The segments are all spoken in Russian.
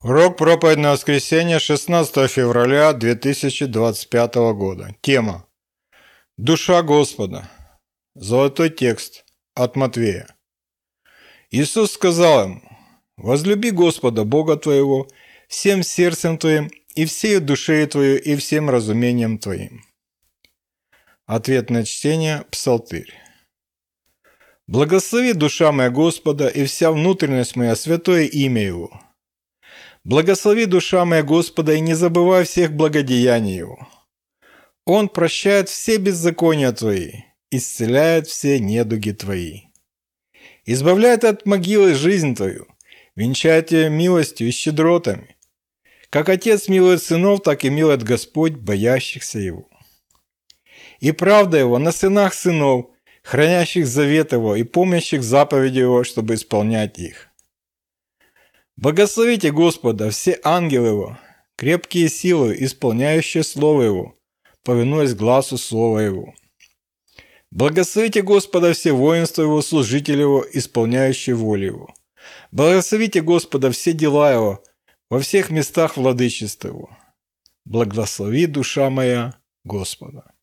Урок проповедь на воскресенье 16 февраля 2025 года. Тема «Душа Господа». Золотой текст от Матвея. Иисус сказал им: «Возлюби Господа Бога твоего всем сердцем твоим и всею душею твою и всем разумением твоим». Ответное чтение, Псалтырь. «Благослови душа моя Господа и вся внутренность моя святое имя Его. Благослови душа моя Господа и не забывай всех благодеяний Его. Он прощает все беззакония твои, исцеляет все недуги твои. Избавляет от могилы жизнь твою, венчает тебя милостью и щедротами. Как Отец милует сынов, так и милует Господь боящихся Его. И правда Его на сынах сынов, хранящих завет Его и помнящих заповеди Его, чтобы исполнять их. Благословите Господа все ангелы Его, крепкие силы, исполняющие Слово Его, повинуясь гласу Слова Его. Благословите Господа все воинства Его, служители Его, исполняющие волю Его. Благословите Господа все дела Его, во всех местах владычества Его. Благослови душа моя Господа».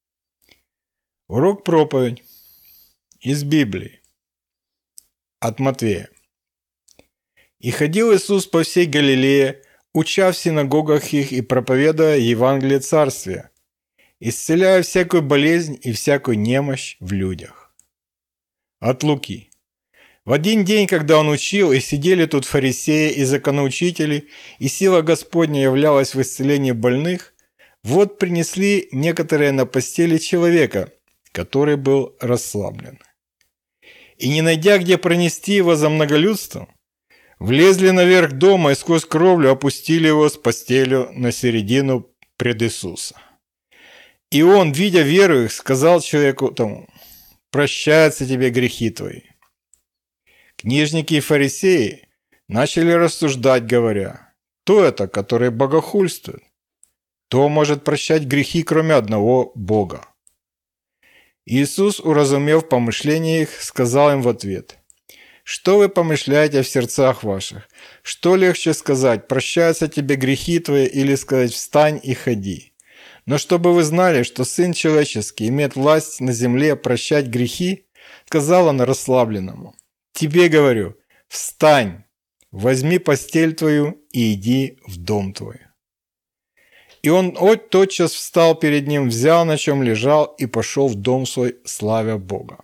Урок проповедь из Библии от Матвея. «И ходил Иисус по всей Галилее, уча в синагогах их и проповедуя Евангелие Царствия, исцеляя всякую болезнь и всякую немощь в людях». От Луки. В один день, когда он учил, и сидели тут фарисеи и законоучители, и сила Господня являлась в исцелении больных, вот принесли некоторые на постели человека, который был расслаблен. И не найдя, где пронести его за многолюдством, влезли наверх дома и сквозь кровлю опустили его с постелью на середину пред Иисуса. И он, видя веру их, сказал человеку тому: «Прощаются тебе грехи твои». Книжники и фарисеи начали рассуждать, говоря: «Кто это, который богохульствует? Кто может прощать грехи, кроме одного Бога?» Иисус, уразумев помышления их, сказал им в ответ: «Что вы помышляете в сердцах ваших? Что легче сказать: прощаются тебе грехи твои, или сказать: встань и ходи? Но чтобы вы знали, что Сын Человеческий имеет власть на земле прощать грехи, сказал он расслабленному: тебе говорю, встань, возьми постель твою и иди в дом твой». И он тотчас встал перед ним, взял, на чем лежал, и пошел в дом свой, славя Бога.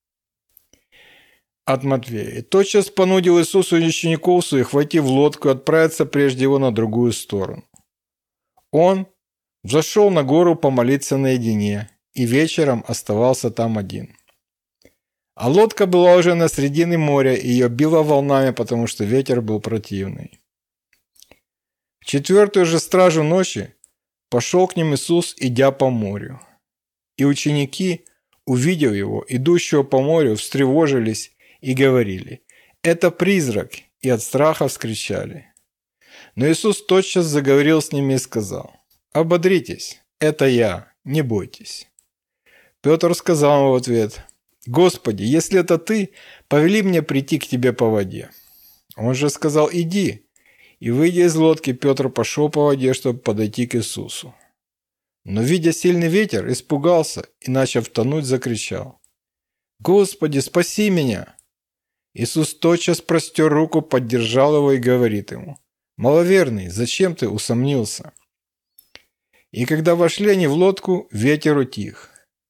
От Матвея. «И тотчас понудил Иисус учеников своих войти в лодку и отправиться прежде его на другую сторону. Он взошел на гору помолиться наедине, и вечером оставался там один. А лодка была уже на середине моря, и ее било волнами, потому что ветер был противный. В четвертую же стражу ночи пошел к ним Иисус, идя по морю. И ученики, увидев его, идущего по морю, встревожились и говорили: «Это призрак!» и от страха вскричали. Но Иисус тотчас заговорил с ними и сказал: «Ободритесь, это я, не бойтесь». Петр сказал ему в ответ: «Господи, если это ты, повели мне прийти к тебе по воде». Он же сказал: «Иди». И, выйдя из лодки, Петр пошел по воде, чтобы подойти к Иисусу. Но, видя сильный ветер, испугался и, начав тонуть, закричал: «Господи, спаси меня!» Иисус тотчас простер руку, поддержал его и говорит ему: «Маловерный, зачем ты усомнился?» И когда вошли они в лодку, ветер утих.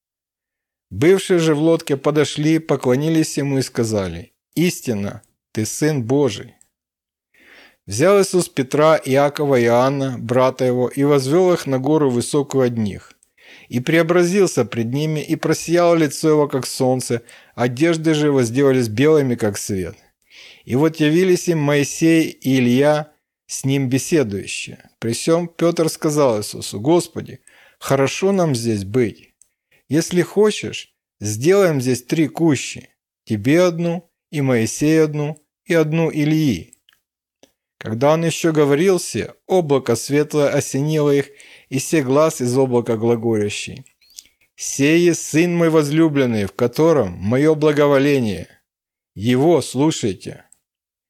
Бывшие же в лодке подошли, поклонились ему и сказали: «Истинно, ты Сын Божий». Взял Иисус Петра, Иакова и Иоанна, брата его, и возвел их на гору высокую от них, и преобразился пред ними, и просияло лицо его, как солнце, одежды же его сделались белыми, как свет. И вот явились им Моисей и Илья, с ним беседующие. При сем Петр сказал Иисусу: «Господи, хорошо нам здесь быть. Если хочешь, сделаем здесь 3 кущи, тебе одну, и Моисею одну, и одну Ильи». Когда он еще говорил се, облако светлое осенило их, и се глас из облака глаголящий: «Сей есть Сын мой возлюбленный, в котором мое благоволение. Его слушайте».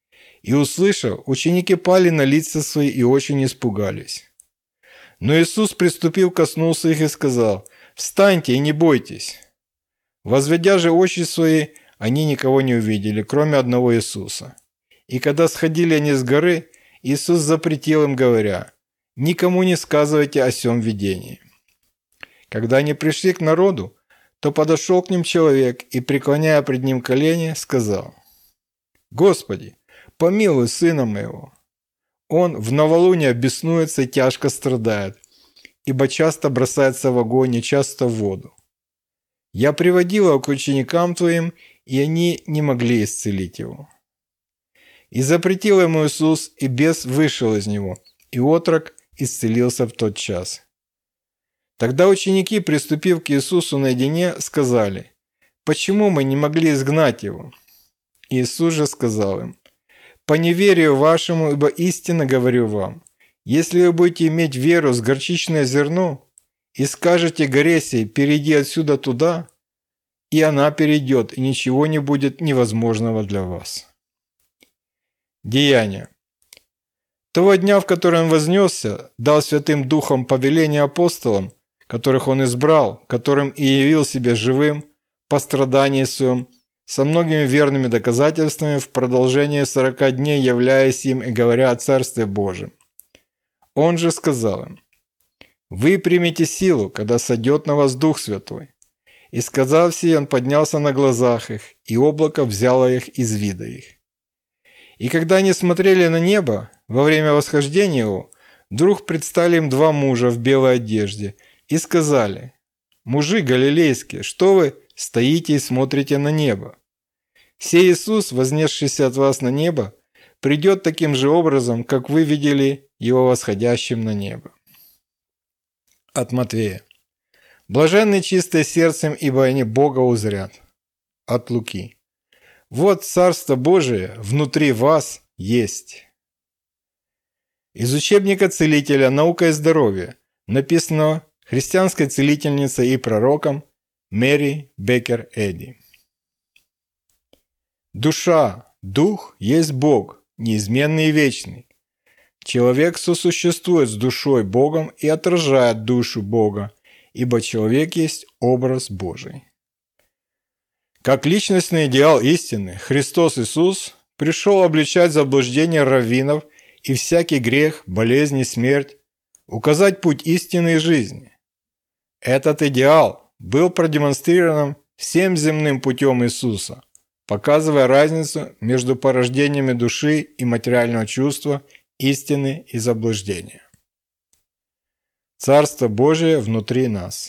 И, услышав, ученики пали на лица свои и очень испугались. Но Иисус, приступив, коснулся их и сказал: «Встаньте и не бойтесь». Возведя же очи свои, они никого не увидели, кроме одного Иисуса. И когда сходили они с горы, Иисус запретил им, говоря: «Никому не сказывайте о сем видении». Когда они пришли к народу, то подошел к ним человек и, преклоняя пред ним колени, сказал: «Господи, помилуй сына моего. Он в новолуние беснуется и тяжко страдает, ибо часто бросается в огонь и часто в воду. Я приводил его к ученикам твоим, и они не могли исцелить его». И запретил ему Иисус, и бес вышел из него, и отрок исцелился в тот час. Тогда ученики, приступив к Иисусу наедине, сказали: «Почему мы не могли изгнать его?» Иисус же сказал им: «По неверию вашему, ибо истинно говорю вам, если вы будете иметь веру с горчичное зерно, и скажете горе сей: перейди отсюда туда, и она перейдет, и ничего не будет невозможного для вас». Деяния. Того дня, в который он вознесся, дал Святым Духом повеление апостолам, которых он избрал, которым и явил себя живым по страдании своем, со многими верными доказательствами в продолжении 40 дней, являясь им и говоря о Царстве Божьем. Он же сказал им: «Вы примете силу, когда сойдет на вас Дух Святой». И сказав сие, он поднялся на глазах их, и облако взяло их из вида их. И когда они смотрели на небо, во время восхождения его, вдруг предстали им два мужа в белой одежде и сказали: «Мужи галилейские, что вы стоите и смотрите на небо? Сей Иисус, вознесшийся от вас на небо, придет таким же образом, как вы видели его восходящим на небо». От Матвея. «Блаженны чистые сердцем, ибо они Бога узрят». От Луки. «Вот Царство Божие внутри вас есть». Из учебника целителя «Наука и здоровье», написанного христианской целительницей и пророком Мэри Беккер Эдди. Душа, дух есть Бог, неизменный и вечный. Человек сосуществует с душой Богом и отражает душу Бога, ибо человек есть образ Божий. Как личностный идеал истины, Христос Иисус пришел обличать заблуждение раввинов и всякий грех, болезнь и смерть, указать путь истины и жизни. Этот идеал был продемонстрирован всем земным путем Иисуса, показывая разницу между порождениями души и материального чувства, истины и заблуждения. Царство Божие внутри нас.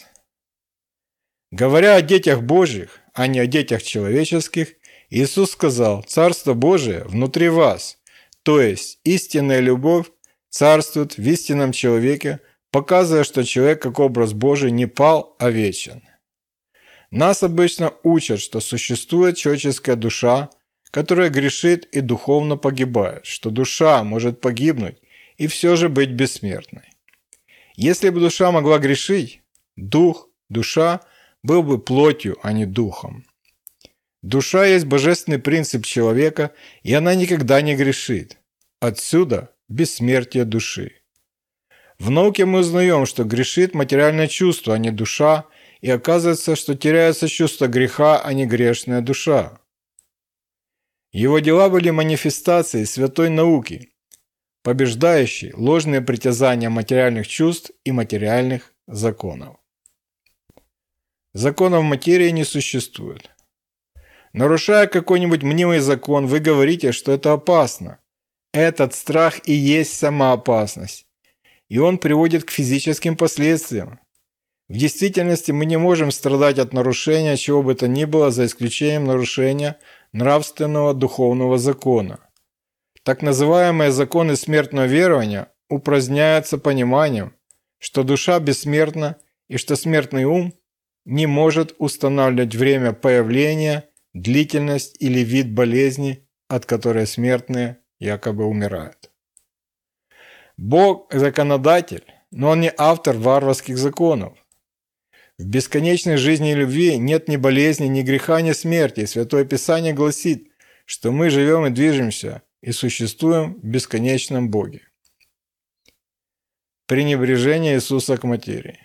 Говоря о детях Божьих, а не о детях человеческих, Иисус сказал: «Царство Божие внутри вас», то есть истинная любовь царствует в истинном человеке, показывая, что человек как образ Божий не пал, а вечен. Нас обычно учат, что существует человеческая душа, которая грешит и духовно погибает, что душа может погибнуть и все же быть бессмертной. Если бы душа могла грешить, душа был бы плотью, а не духом. Душа есть божественный принцип человека, и она никогда не грешит. Отсюда бессмертие души. В науке мы узнаем, что грешит материальное чувство, а не душа, и оказывается, что теряется чувство греха, а не грешная душа. Его дела были манифестацией святой науки, побеждающей ложные притязания материальных чувств и материальных законов. Законов материи не существует. Нарушая какой-нибудь мнимый закон, вы говорите, что это опасно. Этот страх и есть сама опасность, и он приводит к физическим последствиям. В действительности мы не можем страдать от нарушения чего бы то ни было, за исключением нарушения нравственного духовного закона. Так называемые законы смертного верования упраздняются пониманием, что душа бессмертна и что смертный ум не может устанавливать время появления, длительность или вид болезни, от которой смертные якобы умирают. Бог – законодатель, но Он не автор варварских законов. В бесконечной жизни и любви нет ни болезни, ни греха, ни смерти. И Святое Писание гласит, что мы живем и движемся и существуем в бесконечном Боге. Пренебрежение Иисуса к материи.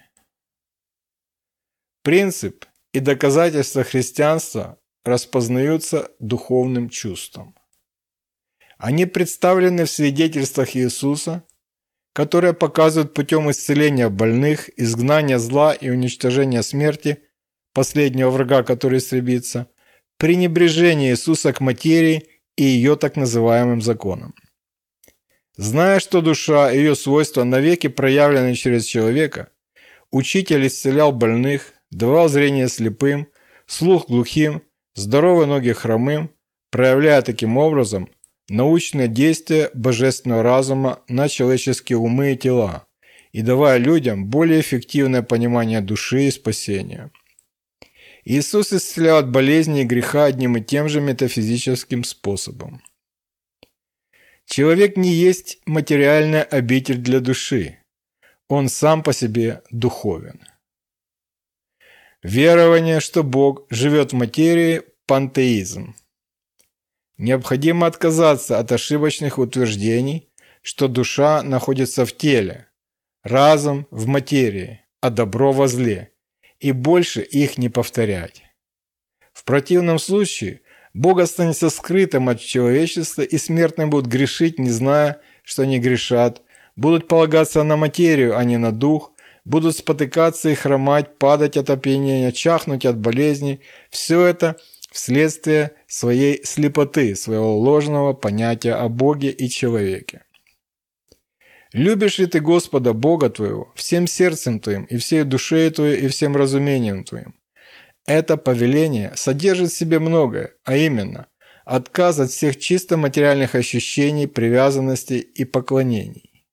Принцип и доказательства христианства распознаются духовным чувством. Они представлены в свидетельствах Иисуса, которые показывают путем исцеления больных, изгнания зла и уничтожения смерти, последнего врага, который истребится, пренебрежение Иисуса к материи и ее так называемым законам. Зная, что душа и ее свойства навеки проявлены через человека, учитель исцелял больных, давал зрение слепым, слух глухим, здоровые ноги хромым, проявляя таким образом научное действие божественного разума на человеческие умы и тела и давая людям более эффективное понимание души и спасения. Иисус исцелял от болезни и греха одним и тем же метафизическим способом. Человек не есть материальная обитель для души. Он сам по себе духовен. Верование, что Бог живет в материи – пантеизм. Необходимо отказаться от ошибочных утверждений, что душа находится в теле, разум в материи, а добро во зле, и больше их не повторять. В противном случае Бог останется скрытым от человечества, и смертные будут грешить, не зная, что они грешат, будут полагаться на материю, а не на дух, будут спотыкаться и хромать, падать от опьянения, чахнуть от болезней. Все это вследствие своей слепоты, своего ложного понятия о Боге и человеке. Любишь ли ты Господа Бога твоего всем сердцем твоим, и всей душой твоей, и всем разумением твоим? Это повеление содержит в себе многое, а именно отказ от всех чисто материальных ощущений, привязанностей и поклонений.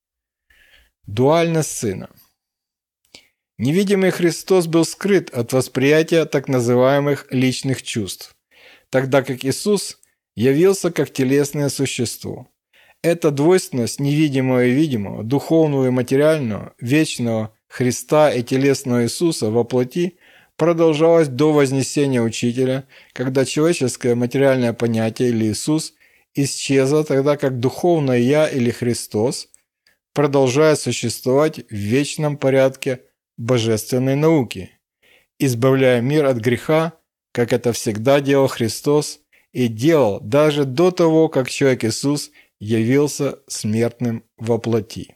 Дуальность Сына. Невидимый Христос был скрыт от восприятия так называемых личных чувств, тогда как Иисус явился как телесное существо. Эта двойственность невидимого и видимого, духовного и материального, вечного Христа и телесного Иисуса во плоти продолжалась до вознесения Учителя, когда человеческое материальное понятие или Иисус исчезло, тогда как духовное «Я» или Христос продолжает существовать в вечном порядке божественной науки, избавляя мир от греха, как это всегда делал Христос и делал даже до того, как человек Иисус явился смертным во плоти.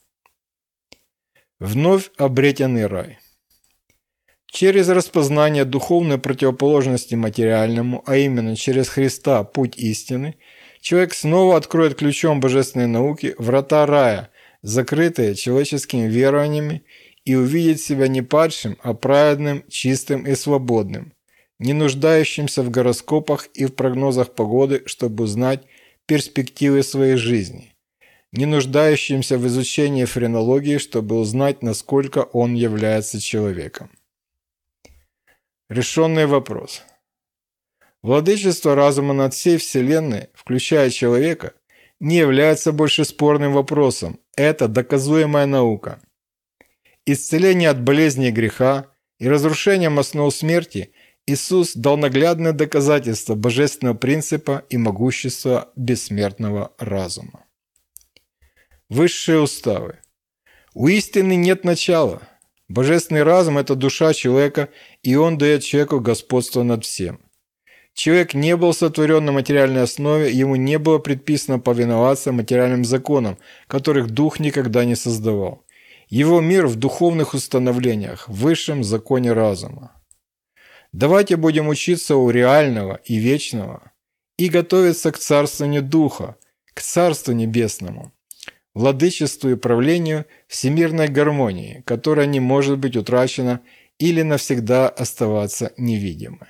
Вновь обретенный рай. Через распознание духовной противоположности материальному, а именно через Христа, путь истины, человек снова откроет ключом божественной науки врата рая, закрытые человеческими верованиями, и увидит себя не падшим, а праведным, чистым и свободным, не нуждающимся в гороскопах и в прогнозах погоды, чтобы узнать перспективы своей жизни, не нуждающимся в изучении френологии, чтобы узнать, насколько он является человеком. Решенный вопрос. Владычество разума над всей Вселенной, включая человека, не является больше спорным вопросом. Это доказуемая наука. Исцеление от болезни и греха и разрушением основ смерти Иисус дал наглядное доказательство божественного принципа и могущества бессмертного разума. Высшие уставы. У истины нет начала. Божественный разум – это душа человека, и он дает человеку господство над всем. Человек не был сотворен на материальной основе, ему не было предписано повиноваться материальным законам, которых дух никогда не создавал. Его мир в духовных установлениях, в высшем законе разума. Давайте будем учиться у реального и вечного и готовиться к царствованию Духа, к Царству Небесному, владычеству и правлению всемирной гармонии, которая не может быть утрачена или навсегда оставаться невидимой.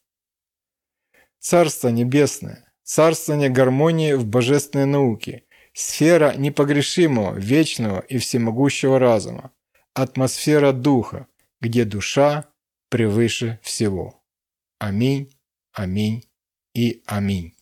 Царство Небесное, царствование гармонии в божественной науке, сфера непогрешимого, вечного и всемогущего разума, атмосфера Духа, где душа превыше всего. Аминь, аминь и аминь.